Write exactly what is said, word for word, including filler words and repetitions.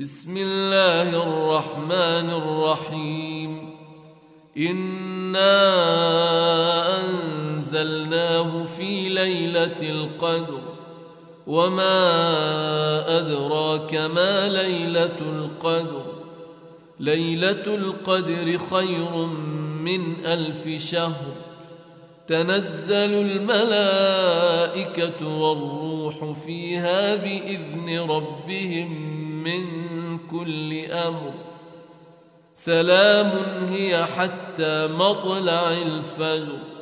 بسم الله الرحمن الرحيم إنا أنزلناه في ليلة القدر وما أدراك ما ليلة القدر ليلة القدر خير من ألف شهر تنزل الملائكة والروح فيها بإذن ربهم من كل أمر سلام هي حتى مطلع الفجر